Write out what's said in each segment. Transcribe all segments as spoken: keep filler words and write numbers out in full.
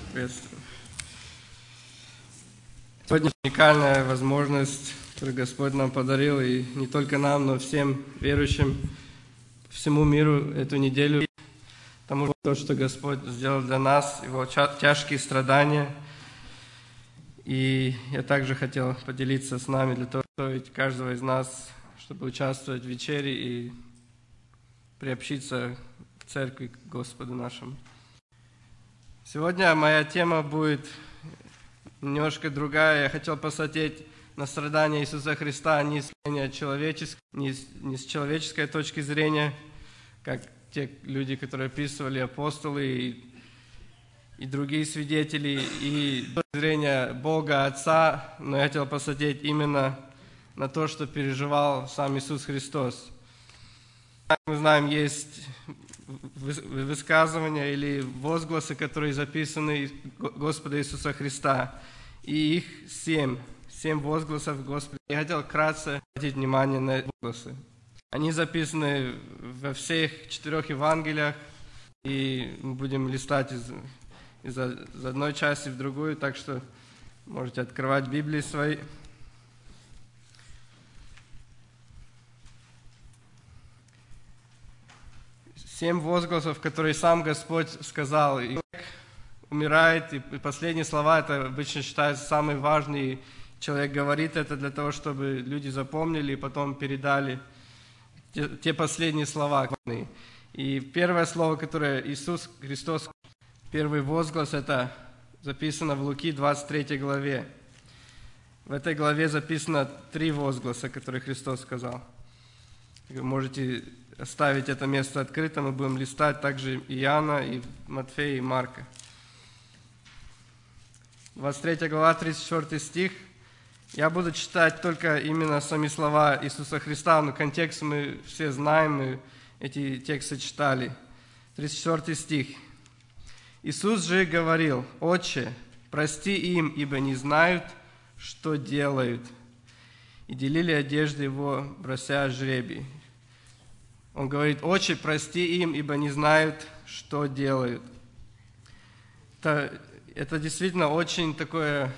Приветствую. Сегодня уникальная возможность, которую Господь нам подарил, и не только нам, но всем верующим по всему миру эту неделю. Потому что то, что Господь сделал для нас, Его тяжкие страдания. И я также хотел поделиться с нами для того, чтобы каждого из нас, чтобы участвовать в вечере и приобщиться к церкви, к Господу нашему. Сегодня моя тема будет немножко другая. Я хотел посмотреть на страдания Иисуса Христа не с, не, с, не с человеческой точки зрения, как те люди, которые описывали апостолы и, и другие свидетели, и с точки зрения Бога Отца, но я хотел посмотреть именно на то, что переживал сам Иисус Христос. Как мы знаем, есть высказывания или возгласы, которые записаны из Господа Иисуса Христа. И их семь. Семь возгласов Господа. Я хотел вкратце обратить внимание на возгласы. Они записаны во всех четырех Евангелиях. И мы будем листать из, из, из одной части в другую. Так что можете открывать Библии свои. Семь возгласов, которые сам Господь сказал. И человек умирает, и последние слова, это обычно считается самые важные. Человек говорит это для того, чтобы люди запомнили и потом передали те, те последние слова. И первое слово, которое Иисус Христос, первый возглас, это записано в Луки двадцать третьей главе. В этой главе записано три возгласа, которые Христос сказал. Вы можете оставить это место открытым, мы будем листать также Иоанна, и Матфея, и Марка. двадцать третья глава, тридцать четвёртый стих. Я буду читать только именно сами слова Иисуса Христа, но контекст мы все знаем, мы эти тексты читали. тридцать четвёртый стих. Иисус же говорил: «Отче, прости им, ибо не знают, что делают». И делили одежды его, брося жребий. Он говорит: «Отче, прости им, ибо не знают, что делают». Это, это действительно очень такое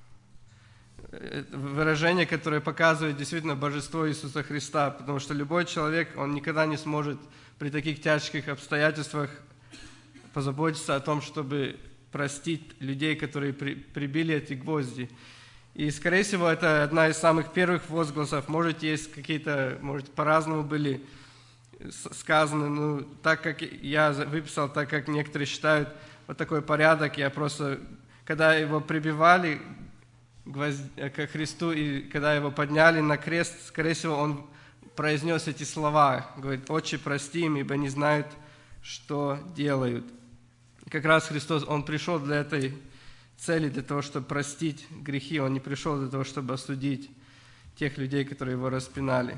выражение, которое показывает действительно божество Иисуса Христа, потому что любой человек, он никогда не сможет при таких тяжких обстоятельствах позаботиться о том, чтобы простить людей, которые при, прибили эти гвозди. И, скорее всего, это одна из самых первых возгласов. Может, есть какие-то, может, по-разному были сказаны, ну, так как я выписал, так как некоторые считают вот такой порядок, я просто, когда его прибивали к Христу, и когда его подняли на крест, скорее всего, он произнес эти слова, говорит: «Отче, прости им, ибо не знают, что делают». И как раз Христос, Он пришел для этой цели, для того, чтобы простить грехи, Он не пришел для того, чтобы осудить тех людей, которые его распинали.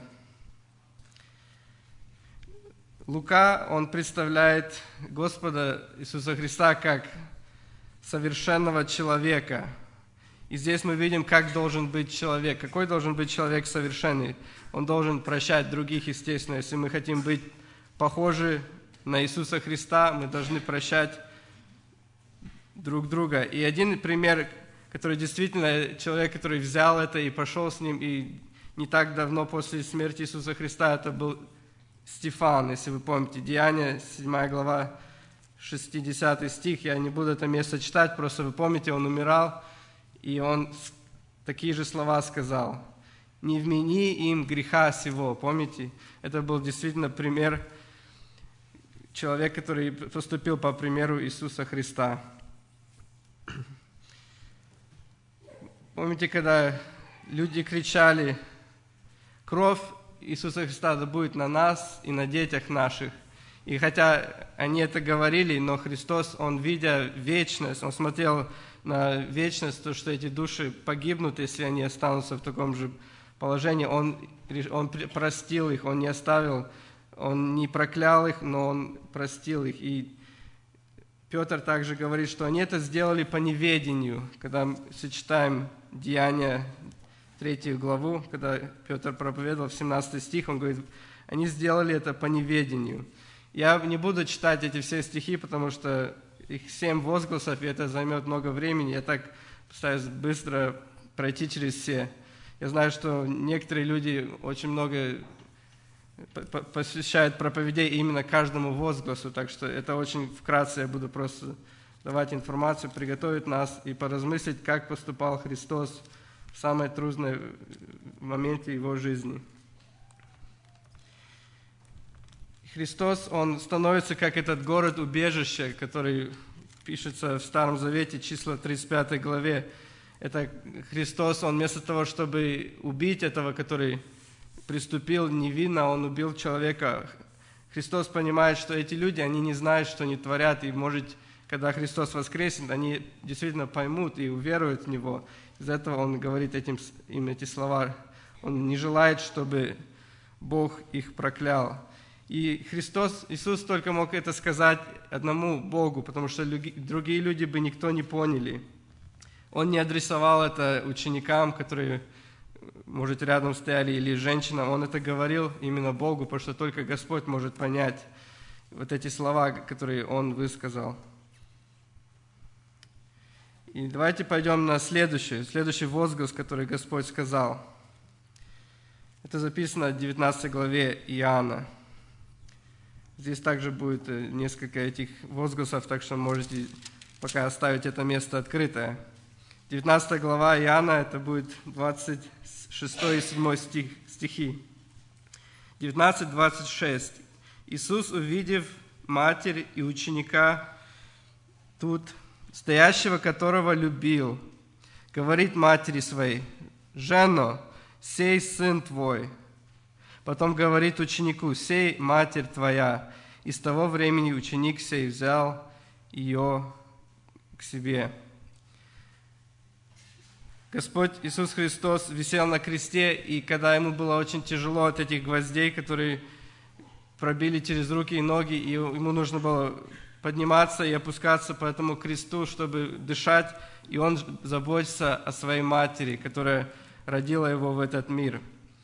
Лука, он представляет Господа Иисуса Христа как совершенного человека. И здесь мы видим, как должен быть человек. Какой должен быть человек совершенный? Он должен прощать других, естественно. Если мы хотим быть похожи на Иисуса Христа, мы должны прощать друг друга. И один пример, который действительно человек, который взял это и пошел с ним, и не так давно после смерти Иисуса Христа, это был Стефан, если вы помните, Деяния, седьмая глава, шестидесятый стих. Я не буду это место читать, просто вы помните, он умирал, и он такие же слова сказал: «Не вмени им греха сего». Помните? Это был действительно пример человека, который поступил по примеру Иисуса Христа. Помните, когда люди кричали: «Кровь Иисуса Христа да будет на нас и на детях наших». И хотя они это говорили, но Христос, Он, видя вечность, Он смотрел на вечность, то, что эти души погибнут, если они останутся в таком же положении. Он, он простил их, Он не оставил, Он не проклял их, но Он простил их. И Петр также говорит, что они это сделали по неведению. Когда мы сочетаем Деяния, третью главу, когда Петр проповедовал, в семнадцатый стих, он говорит: они сделали это по неведению. Я не буду читать эти все стихи, потому что их семь возгласов, и это займет много времени. Я так постараюсь быстро пройти через все. Я знаю, что некоторые люди очень много посвящают проповедей именно каждому возгласу, так что это очень вкратце я буду просто давать информацию, приготовить нас и поразмыслить, как поступал Христос в самой трудной моменте Его жизни. Христос, Он становится как этот город-убежище, который пишется в Старом Завете, числа тридцать пятой главе. Это Христос, Он вместо того, чтобы убить этого, который приступил невинно, Он убил человека. Христос понимает, что эти люди, они не знают, что они творят, и, может, когда Христос воскреснет, они действительно поймут и уверуют в Него. Из-за этого Он говорит этим, им эти слова. Он не желает, чтобы Бог их проклял. И Христос, Иисус только мог это сказать одному Богу, потому что другие люди бы никто не поняли. Он не адресовал это ученикам, которые, может, рядом стояли, или женщинам. Он это говорил именно Богу, потому что только Господь может понять вот эти слова, которые Он высказал. И давайте пойдем на следующий, следующий возглас, который Господь сказал. Это записано в девятнадцатой главе Иоанна. Здесь также будет несколько этих возгласов, так что можете пока оставить это место открытое. девятнадцатая глава Иоанна, это будет двадцать шестой и седьмой стих, стихи. девятнадцать двадцать шесть. Иисус, увидев матерь и ученика тут, стоящего которого любил, говорит матери своей: «Жено, сей сын твой». Потом говорит ученику: «Сей матерь твоя». И с того времени ученик сей взял ее к себе. Господь Иисус Христос висел на кресте, и когда ему было очень тяжело от этих гвоздей, которые пробили через руки и ноги, и ему нужно было подниматься и опускаться по этому кресту, чтобы дышать, и он заботится о своей матери, которая родила его в этот мир.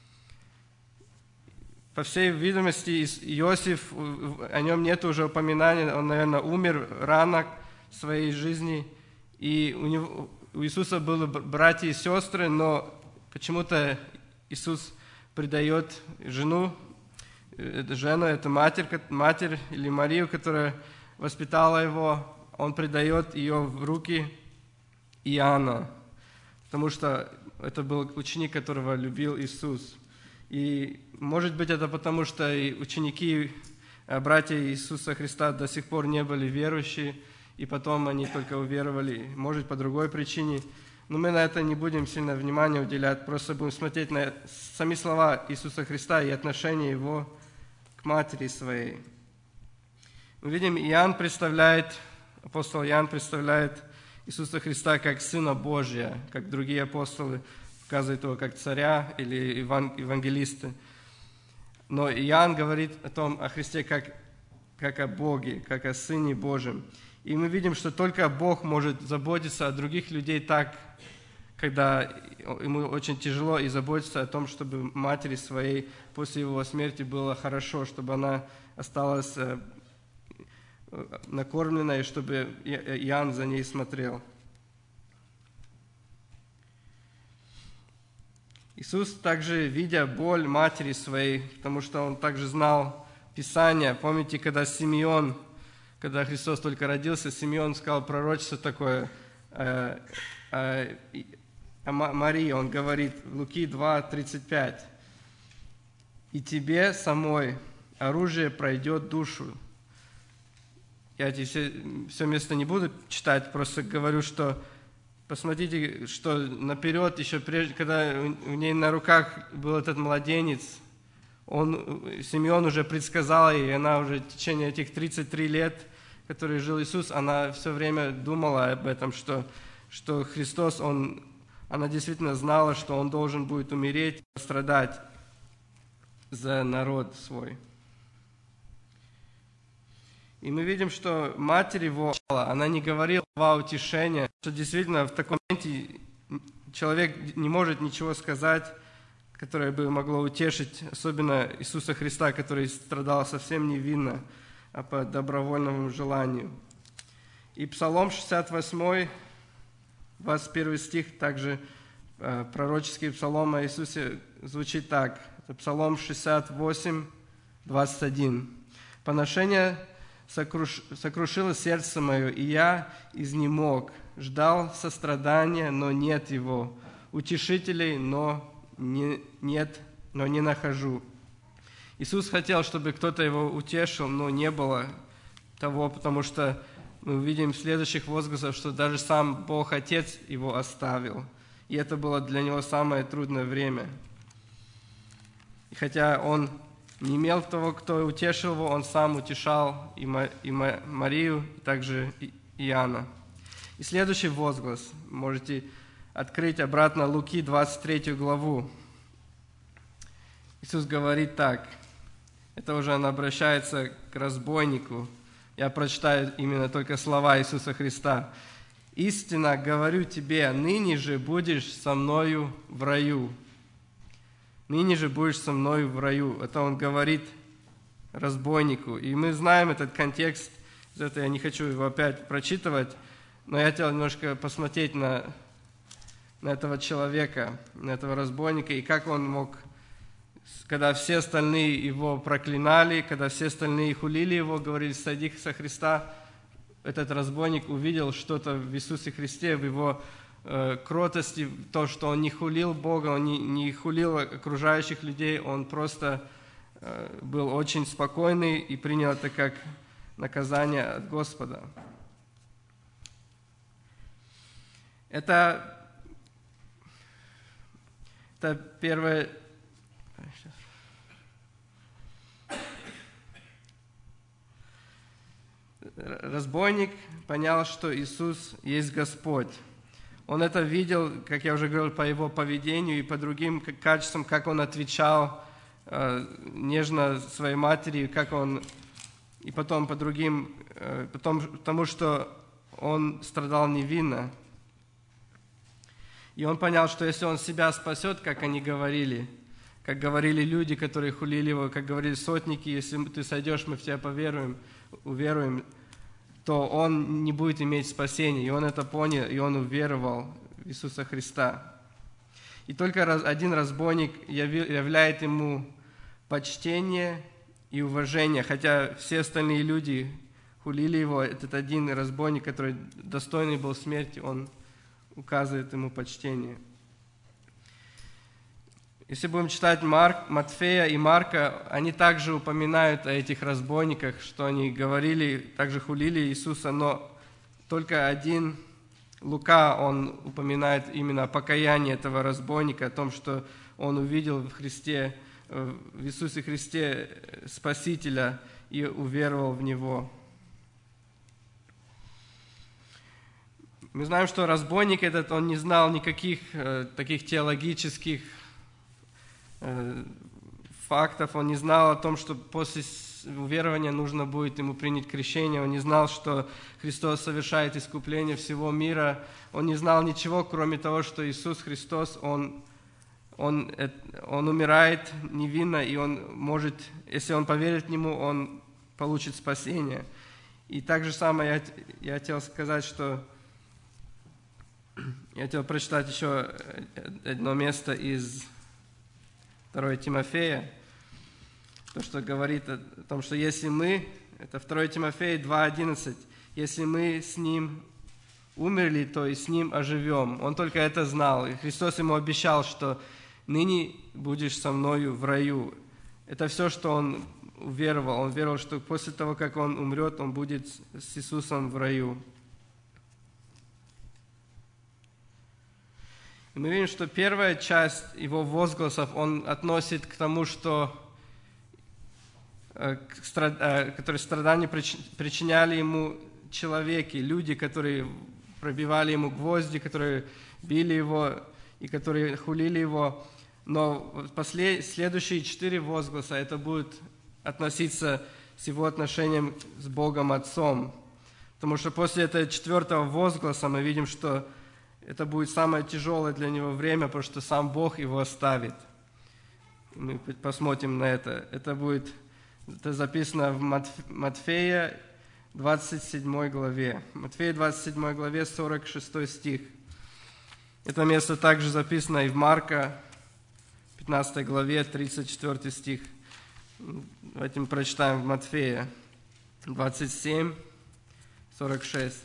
По всей видимости, Иосиф, о нем нет уже упоминания, он, наверное, умер рано в своей жизни, и у, него, у Иисуса были братья и сестры, но почему-то Иисус предает жену, жену, это матерь, матерь или Марию, которая воспитала его, он предает ее в руки Иоанна, потому что это был ученик, которого любил Иисус. И может быть это потому, что и ученики, братья Иисуса Христа до сих пор не были верующие, и потом они только уверовали, может по другой причине. Но мы на это не будем сильно внимания уделять, просто будем смотреть на сами слова Иисуса Христа и отношение Его к матери своей. Мы видим, Иоанн представляет, апостол Иоанн представляет Иисуса Христа как Сына Божия, как другие апостолы показывают его как царя или евангелисты. Но Иоанн говорит о том, о Христе как, как о Боге, как о Сыне Божьем. И мы видим, что только Бог может заботиться о других людей так, когда ему очень тяжело, и заботиться о том, чтобы матери своей после его смерти было хорошо, чтобы она осталась накормленной, чтобы Иоанн за ней смотрел. Иисус также, видя боль матери своей, потому что Он также знал Писание. Помните, когда Симеон, когда Христос только родился, Симеон сказал пророчество такое э, э, о Марии. Он говорит в Луки два тридцать пять: «И тебе самой оружие пройдет душу». Я эти все, все место не буду читать, просто говорю, что посмотрите, что наперед, еще прежде, когда у ней на руках был этот младенец, он, Симеон уже предсказал ей, и она уже в течение этих тридцати трёх лет, которые жил Иисус, она все время думала об этом, что, что Христос, он, она действительно знала, что Он должен будет умереть, страдать за народ свой. И мы видим, что матерь его, она не говорила слова утешения, что действительно в таком моменте человек не может ничего сказать, которое бы могло утешить, особенно Иисуса Христа, который страдал совсем невинно, а по добровольному желанию. И Псалом шестьдесят восемь, двадцать первый стих, также э, пророческий псалом о Иисусе звучит так. Это Псалом шестьдесят восемь, двадцать один. «Поношение сокруш... сокрушило сердце мое, и я изнемог, ждал сострадания, но нет его, утешителей, но не... нет, но не нахожу». Иисус хотел, чтобы кто-то его утешил, но не было того, потому что мы увидим в следующих возгласах, что даже сам Бог Отец его оставил. И это было для него самое трудное время. И хотя он не имел того, кто утешил его, он сам утешал и, Ма, и Ма, Марию, и также и Иоанна. И следующий возглас. Можете открыть обратно Луки двадцать третью главу. Иисус говорит так. Это уже он обращается к разбойнику. Я прочитаю именно только слова Иисуса Христа. «Истинно говорю тебе, ныне же будешь со мною в раю». «Ныне же будешь со мною в раю». Это он говорит разбойнику. И мы знаем этот контекст. Из этого я не хочу его опять прочитывать. Но я хотел немножко посмотреть на, на этого человека, на этого разбойника, и как он мог, когда все остальные его проклинали, когда все остальные хулили его, говорили: «Сойди со Христа», этот разбойник увидел что-то в Иисусе Христе, в его э, кротости, то, что он не хулил Бога, он не, не хулил окружающих людей, он просто э, был очень спокойный и принял это как наказание от Господа. Это, это первое... Разбойник понял, что Иисус есть Господь. Он это видел, как я уже говорил, по его поведению и по другим качествам, как он отвечал э, нежно своей матери, как он, и потом по другим, э, потом, потому что он страдал невинно. И он понял, что если он себя спасет, как они говорили, как говорили люди, которые хулили его, как говорили сотники: «Если ты сойдешь, мы в тебя поверуем, уверуем», то он не будет иметь спасения. И он это понял, и он уверовал в Иисуса Христа. И только один разбойник являет ему почтение и уважение, хотя все остальные люди хулили его. Этот один разбойник, который достойный был смерти, он указывает ему почтение. Если будем читать Марк, Матфея и Марка, они также упоминают о этих разбойниках, что они говорили, также хулили Иисуса, но только один, Лука, он упоминает именно о покаянии этого разбойника, о том, что он увидел в Христе, в Иисусе Христе Спасителя и уверовал в Него. Мы знаем, что разбойник этот, он не знал никаких э, таких теологических фактов, он не знал о том, что после уверования нужно будет ему принять крещение, он не знал, что Христос совершает искупление всего мира, он не знал ничего, кроме того, что Иисус Христос, Он, он, он умирает невинно, и Он может, если он поверит в Нему, он получит спасение. И так же самое я, я хотел сказать, что я хотел прочитать еще одно место из второе Тимофея, то, что говорит о том, что если мы, это второе Тимофея два одиннадцать, если мы с Ним умерли, то и с Ним оживем. Он только это знал, и Христос ему обещал, что ныне будешь со мною в раю. Это все, что он уверовал. Он веровал, что после того, как он умрет, он будет с Иисусом в раю. И мы видим, что первая часть его возгласов он относит к тому, что, которые страдания причиняли ему человеки, люди, которые пробивали ему гвозди, которые били его и которые хулили его. Но послед... следующие четыре возгласа, это будет относиться с его отношением с Богом Отцом. Потому что после этого четвертого возгласа мы видим, что это будет самое тяжелое для него время, потому что сам Бог его оставит. Мы посмотрим на это. Это будет, это записано в Матфея, двадцать седьмой главе. Матфея двадцать седьмой главе, сорок шестой стих. Это место также записано и в Марка пятнадцатой главе, тридцать четвёртый стих. Давайте мы прочитаем в Матфея двадцать семь, сорок шесть.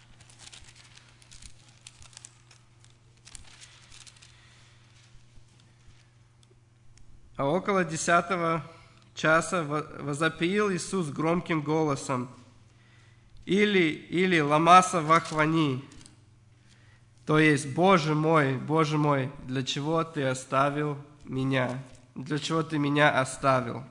А около десятого часа возопил Иисус громким голосом: «Или, или ламаса вахвани», то есть: «Боже мой, Боже мой, для чего Ты оставил меня? Для чего Ты меня оставил?»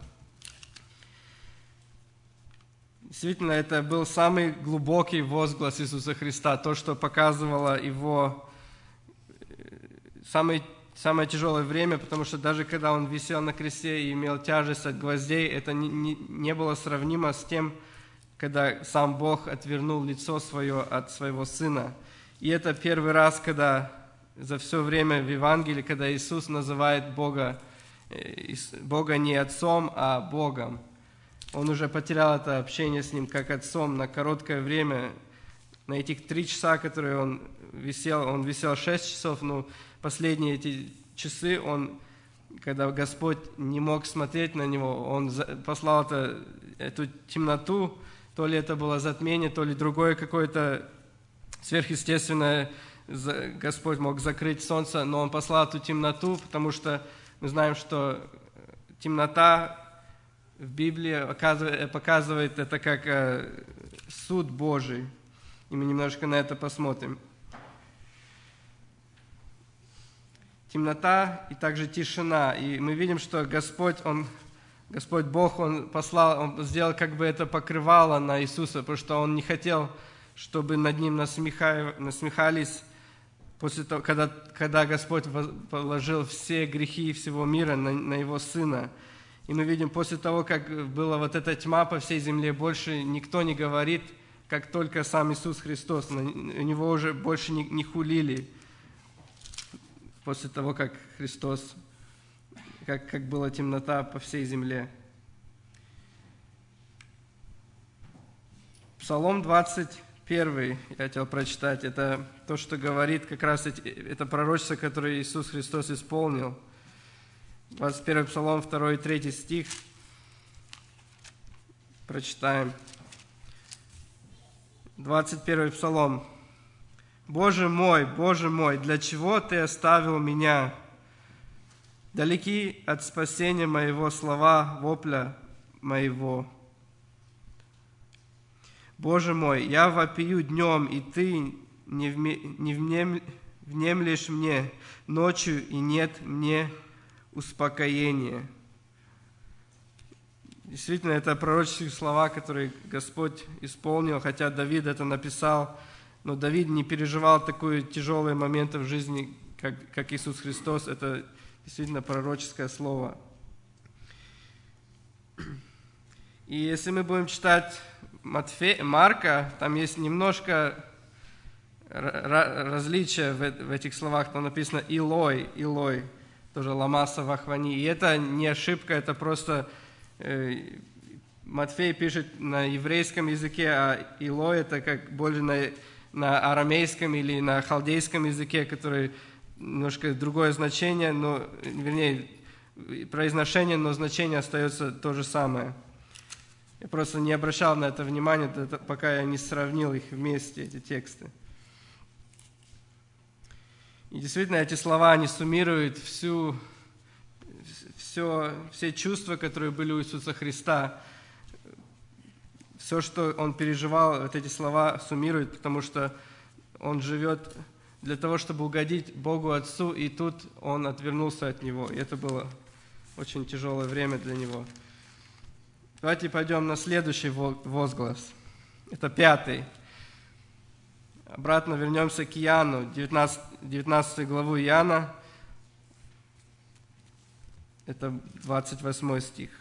Действительно, это был самый глубокий возглас Иисуса Христа, то, что показывало Его самый Самое тяжелое время, потому что даже когда Он висел на кресте и имел тяжесть от гвоздей, это не, не, не было сравнимо с тем, когда сам Бог отвернул лицо свое от своего Сына. И это первый раз, когда за все время в Евангелии, когда Иисус называет Бога, Бога не Отцом, а Богом. Он уже потерял это общение с Ним как Отцом на короткое время. На этих три часа, которые Он висел, Он висел шесть часов, но последние эти часы, он, когда Господь не мог смотреть на него, Он послал это, эту темноту, то ли это было затмение, то ли другое какое-то сверхъестественное, Господь мог закрыть солнце, но Он послал эту темноту, потому что мы знаем, что темнота в Библии показывает это как суд Божий, и мы немножко на это посмотрим. Темнота и также тишина. И мы видим, что Господь, Он, Господь Бог, Он послал, Он сделал как бы это покрывало на Иисуса, потому что Он не хотел, чтобы над Ним насмехались после того, когда, когда Господь положил все грехи всего мира на, на Его Сына. И мы видим, после того, как была вот эта тьма по всей земле, больше никто не говорит, как только сам Иисус Христос. У Него уже больше не, не хулили. После того, как Христос, как, как была темнота по всей земле. Псалом двадцать первый, я хотел прочитать, это то, что говорит как раз, эти, это пророчество, которое Иисус Христос исполнил. двадцать первый Псалом, второй и третий стих. Прочитаем. двадцать первый Псалом. «Боже мой, Боже мой, для чего Ты оставил меня? Далеки от спасения моего слова вопля моего. Боже мой, я вопию днем, и Ты не, вме, не внем, внемлешь мне ночью, и нет мне успокоения». Действительно, это пророческие слова, которые Господь исполнил, хотя Давид это написал. Но Давид не переживал такие тяжелые моменты в жизни, как, как Иисус Христос. Это действительно пророческое слово. И если мы будем читать Матфея, Марка, там есть немножко различия в, в этих словах. Там написано «Илой», «Илой», тоже «Ламаса вахвани». И это не ошибка, это просто... Э, Матфей пишет на еврейском языке, а «Илой» это как более на... на арамейском или на халдейском языке, который немножко другое значение, но, вернее, произношение, но значение остается то же самое. Я просто не обращал на это внимания, пока я не сравнил их вместе, эти тексты. И действительно, эти слова, они суммируют всю, все, все чувства, которые были у Иисуса Христа. Все, что Он переживал, вот эти слова суммируют, потому что Он живет для того, чтобы угодить Богу Отцу, и тут Он отвернулся от Него. И это было очень тяжелое время для Него. Давайте пойдем на следующий возглас. Это пятый. Обратно вернемся к Иоанну, девятнадцатую главу Иоанна. Это двадцать восьмой стих.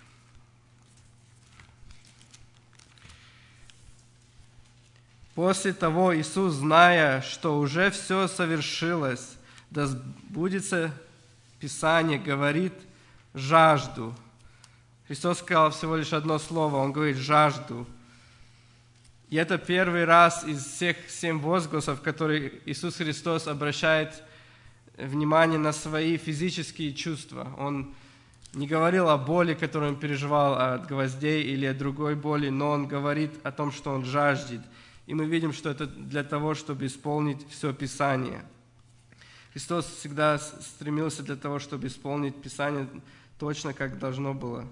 После того Иисус, зная, что уже все совершилось, да сбудется Писание, говорит: «жажду». Христос сказал всего лишь одно слово, Он говорит «жажду». И это первый раз из всех семь возгласов, которые Иисус Христос обращает внимание на свои физические чувства. Он не говорил о боли, которую он переживал от гвоздей или о другой боли, но он говорит о том, что он жаждет. И мы видим, что это для того, чтобы исполнить все Писание. Христос всегда стремился для того, чтобы исполнить Писание точно, как должно было.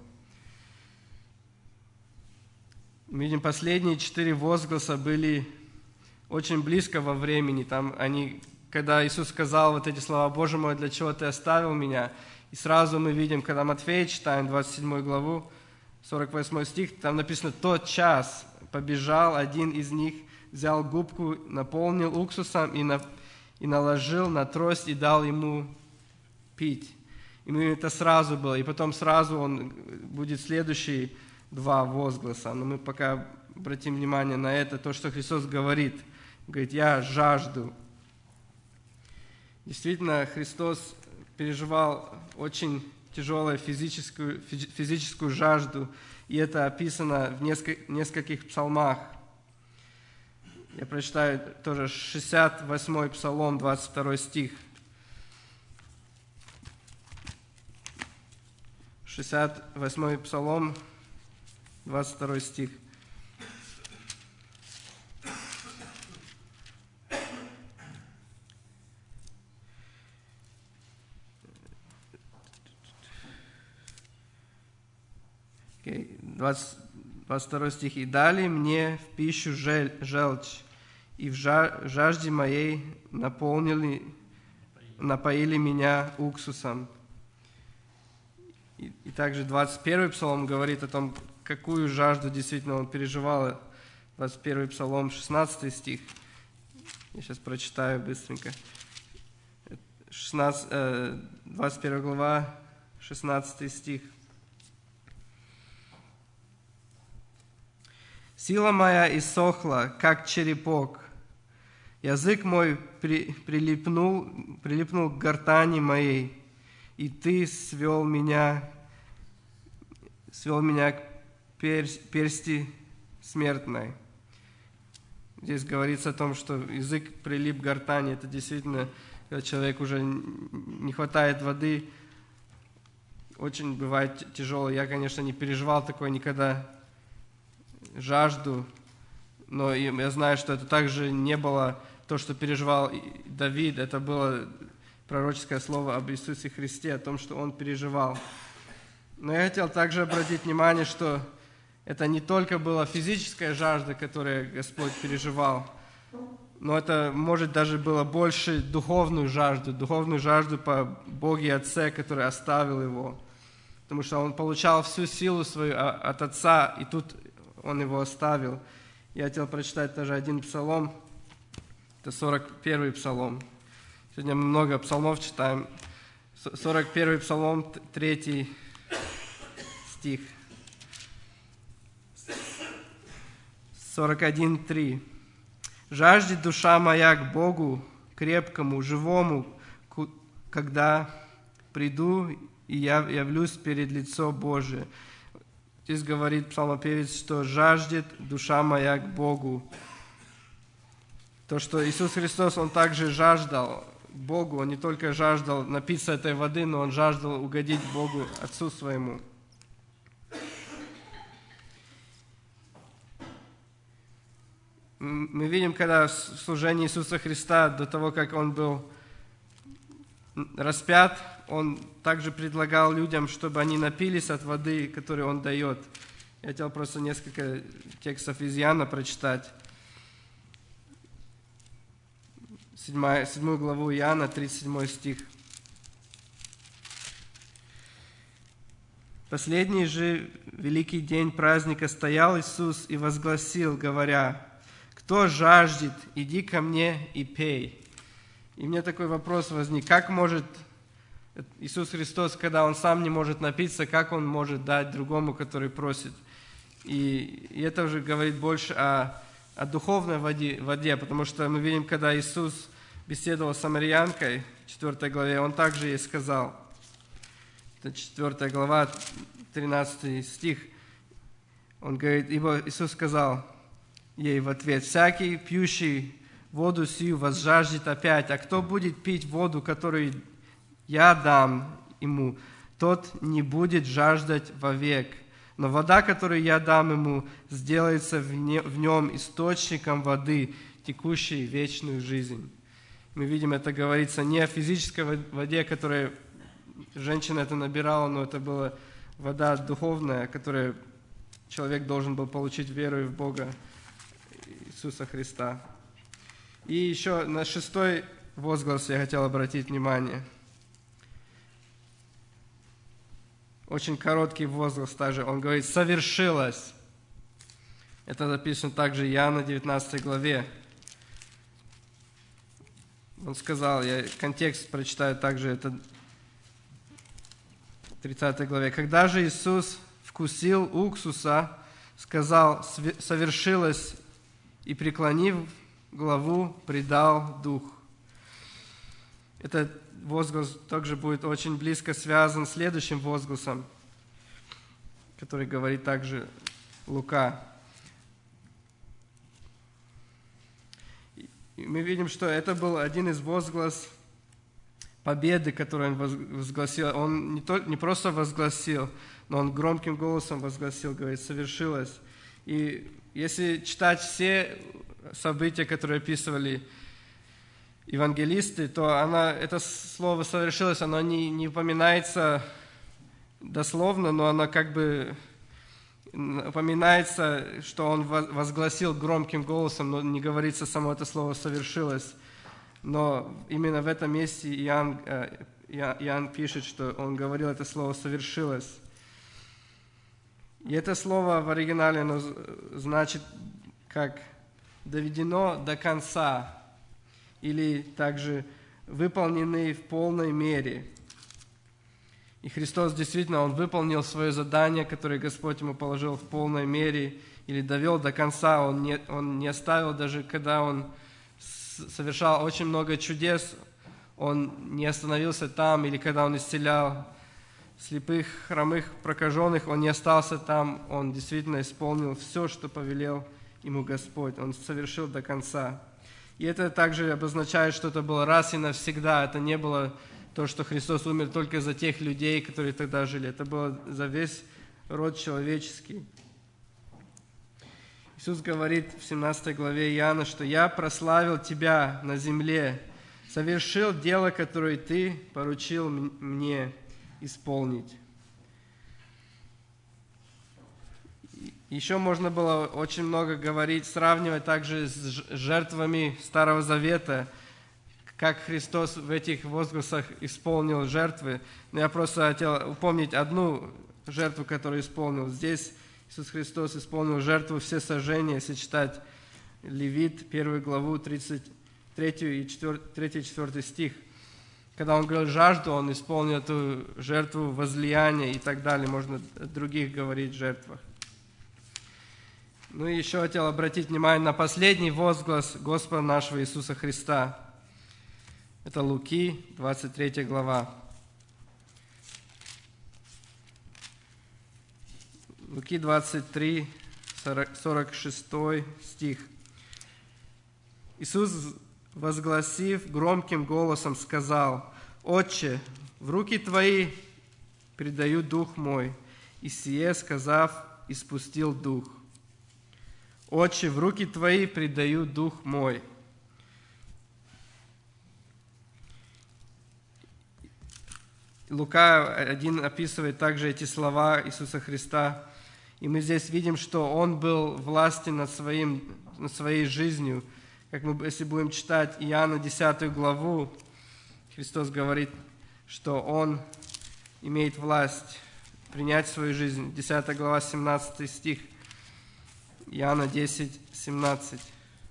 Мы видим, последние четыре возгласа были очень близко во времени. Там они, когда Иисус сказал вот эти слова: «Боже мой, для чего Ты оставил меня?» И сразу мы видим, когда Матфея читаем, двадцать седьмую главу, сорок восьмой стих, там написано: «Тот час побежал один из них, взял губку, наполнил уксусом и, на, и наложил на трость и дал ему пить». И мы, это сразу было. И потом сразу он будет следующие два возгласа. Но мы пока обратим внимание на это, то, что Христос говорит. Говорит: «Я жажду». Действительно, Христос переживал очень тяжелую физическую, физическую жажду, и это описано в нескольких, нескольких псалмах. Я прочитаю тоже шестьдесят восьмой псалом, двадцать второй стих. шестьдесят восьмой псалом, двадцать второй стих. двадцать второй стих. «И дали мне в пищу жель, желчь, и в жажде моей наполнили, напоили меня уксусом». И, и также двадцать первый псалом говорит о том, какую жажду действительно он переживал. двадцать первый псалом, шестнадцатый стих. Я сейчас прочитаю быстренько. шестнадцать, двадцать первая глава, шестнадцатый стих. «Сила моя иссохла, как черепок. Язык мой при, прилипнул, прилипнул к гортани моей, и ты свел меня, свел меня к перс, персти смертной». Здесь говорится о том, что язык прилип к гортани. Это действительно, когда человек уже не хватает воды, очень бывает тяжело. Я, конечно, не переживал такое никогда, жажду, но я знаю, что это также не было то, что переживал Давид. Это было пророческое слово об Иисусе Христе, о том, что он переживал. Но я хотел также обратить внимание, что это не только была физическая жажда, которую Господь переживал, но это, может, даже было больше духовную жажду, духовную жажду по Боге и Отце, который оставил его. Потому что он получал всю силу свою от Отца, и тут он его оставил. Я хотел прочитать даже один псалом. Это сорок первый псалом. Сегодня мы много псалмов читаем. сорок первый псалом, третий стих. сорок один три. «Жаждет душа моя к Богу, крепкому, живому, когда приду и я явлюсь перед лицо Божие». Здесь говорит псалмопевец, что жаждет душа моя к Богу. То, что Иисус Христос, Он также жаждал Богу. Он не только жаждал напиться этой воды, но Он жаждал угодить Богу, Отцу Своему. Мы видим, когда в служении Иисуса Христа, до того, как Он был распят, Он также предлагал людям, чтобы они напились от воды, которую Он дает. Я хотел просто несколько текстов из Иоанна прочитать. Седьмую, седьмую главу Иоанна, тридцать седьмой стих. «Последний же великий день праздника стоял Иисус и возгласил, говоря: кто жаждет, иди ко мне и пей». И мне такой вопрос возник: как может Иисус Христос, когда Он сам не может напиться, как Он может дать другому, который просит? И, и это уже говорит больше о, о духовной воде, воде, потому что мы видим, когда Иисус беседовал с самарянкой в четвёртой главе, Он также ей сказал, это четвёртая глава, тринадцатый стих, Он говорит, ибо Иисус сказал: ей в ответ: «Всякий, пьющий воду сию, возжаждет опять, а кто будет пить воду, которую я дам ему, тот не будет жаждать вовек. Но вода, которую я дам ему, сделается в нем источником воды, текущей в вечную жизнь». Мы видим, это говорится не о физической воде, которую женщина это набирала, но это была вода духовная, которую человек должен был получить верой в Бога Иисуса Христа. И еще на шестой возглас я хотел обратить внимание. Очень короткий возглас также. Он говорит: «совершилось». Это записано также в Иоанна девятнадцатой главе. Он сказал, я контекст прочитаю также, это в тридцатой главе. «Когда же Иисус вкусил уксуса, сказал: совершилось, и, преклонив главу, предал дух». Этот возглас также будет очень близко связан с следующим возгласом, который говорит также Лука. И мы видим, что это был один из возгласов победы, который он возгласил. Он не, только, не просто возгласил, но он громким голосом возгласил, говорит: «совершилось». И если читать все события, которые описывали евангелисты, то она, это слово «совершилось», оно не, не упоминается дословно, но оно как бы упоминается, что он возгласил громким голосом, но не говорится само это слово «совершилось». Но именно в этом месте Иоанн, Иоанн пишет, что он говорил это слово «совершилось». И это слово в оригинале оно значит как «доведено до конца» или также «выполнены в полной мере». И Христос действительно, Он выполнил свое задание, которое Господь Ему положил в полной мере, или довел до конца. Он не, он не оставил, даже когда Он совершал очень много чудес, Он не остановился там, или когда Он исцелял слепых, хромых, прокаженных, Он не остался там, Он действительно исполнил все, что повелел Ему Господь. Он совершил до конца. И это также обозначает, что это было раз и навсегда. Это не было то, что Христос умер только за тех людей, которые тогда жили. Это было за весь род человеческий. Иисус говорит в семнадцатой главе Иоанна, что «Я прославил Тебя на земле, совершил дело, которое Ты поручил мне исполнить». Еще можно было очень много говорить, сравнивать также с жертвами Старого Завета, как Христос в этих возгласах исполнил жертвы. Но я просто хотел упомнить одну жертву, которую исполнил. Здесь Иисус Христос исполнил жертву всесожжения, если читать Левит, первую главу, тридцать третий и четвёртый стих. Когда Он говорил жажду, Он исполнил эту жертву возлияния и так далее. Можно о других говорить жертвах. Ну и еще хотел обратить внимание на последний возглас Господа нашего Иисуса Христа. Это Луки, двадцать третья глава. Луки двадцать три, сорок шестой стих. Иисус, возгласив громким голосом, сказал: «Отче, в руки Твои предаю дух мой». И сие, сказав, испустил дух. «Отче, в руки Твои предаю дух мой». Лука один описывает также эти слова Иисуса Христа. И мы здесь видим, что Он был властен над, своим, над своей жизнью. Как мы, если будем читать Иоанна десятую главу, Христос говорит, что Он имеет власть принять свою жизнь. десятая глава, семнадцатый стих. Иоанна десять, семнадцать.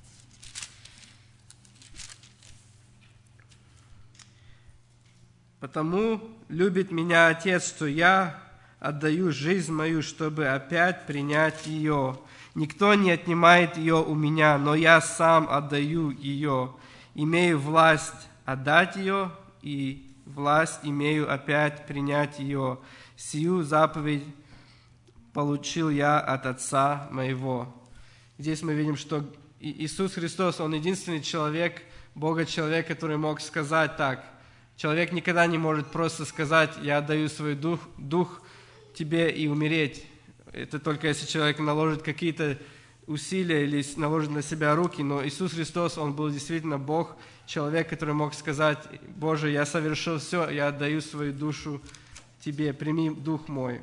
«Потому любит меня Отец, что я отдаю жизнь мою, чтобы опять принять ее. Никто не отнимает ее у меня, но я сам отдаю ее. Имею власть отдать ее, и власть имею опять принять ее. Сию заповедь получил я от Отца моего». Здесь мы видим, что Иисус Христос, Он единственный человек, Бога-человек, который мог сказать так. Человек никогда не может просто сказать: «Я отдаю свой дух, дух тебе» и умереть. Это только если человек наложит какие-то усилия или наложит на себя руки. Но Иисус Христос, Он был действительно Бог, человек, который мог сказать: «Боже, я совершил все, я отдаю свою душу тебе, прими дух мой».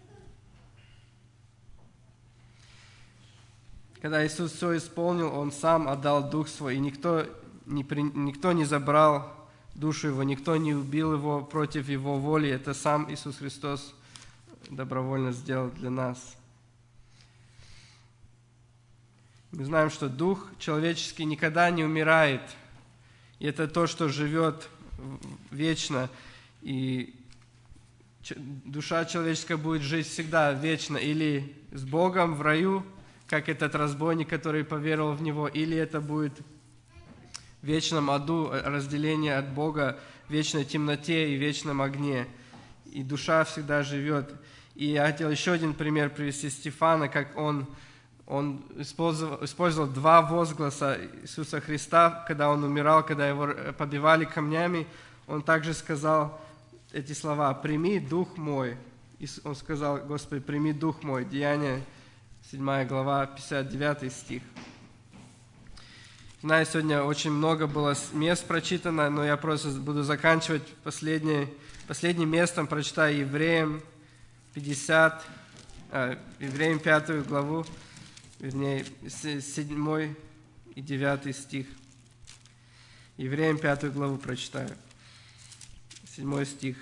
Когда Иисус все исполнил, Он сам отдал дух свой, и никто не, при... никто не забрал душу Его, никто не убил Его против Его воли. Это сам Иисус Христос добровольно сделал для нас. Мы знаем, что дух человеческий никогда не умирает. И это то, что живет вечно. И душа человеческая будет жить всегда вечно. Или с Богом в раю, как этот разбойник, который поверовал в Него, или это будет в вечном аду, разделение от Бога, в вечной темноте и вечном огне. И душа всегда живет. И я хотел еще один пример привести Стефана, как он, он использовал, использовал два возгласа Иисуса Христа, когда он умирал, когда его побивали камнями. Он также сказал эти слова: «Прими дух мой». И он сказал: «Господи, прими дух мой». Деяния, седьмая глава, пятьдесят девятый стих. Знаю, сегодня очень много было мест прочитано, но я просто буду заканчивать последнее, последним местом, прочитаю Евреям пятьдесят, а, Евреям пятую главу, вернее, седьмой и девятый стих. Евреям пятую главу прочитаю, седьмой стих.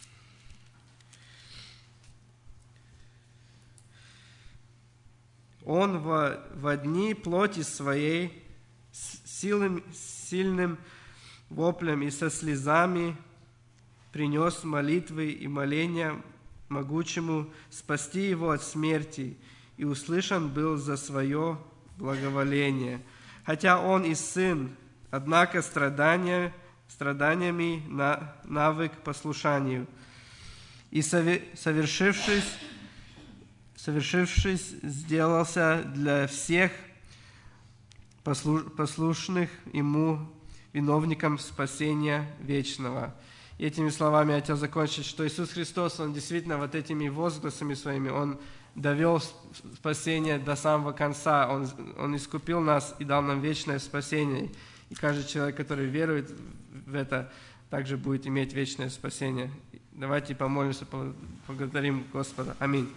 Он во, во дни плоти своей силым, сильным воплем и со слезами принес молитвы и моления могучему спасти его от смерти, и услышан был за свое благоволение. Хотя он и сын, однако страдания, страданиями на, навык послушанию, и совершившись, совершившись, сделался для всех послушных ему виновником спасения вечного. И этими словами я хотел закончить, что Иисус Христос, Он действительно вот этими возгласами своими, Он довел спасение до самого конца. Он, Он искупил нас и дал нам вечное спасение. И каждый человек, который верует в это, также будет иметь вечное спасение. Давайте помолимся, поблагодарим Господа. Аминь.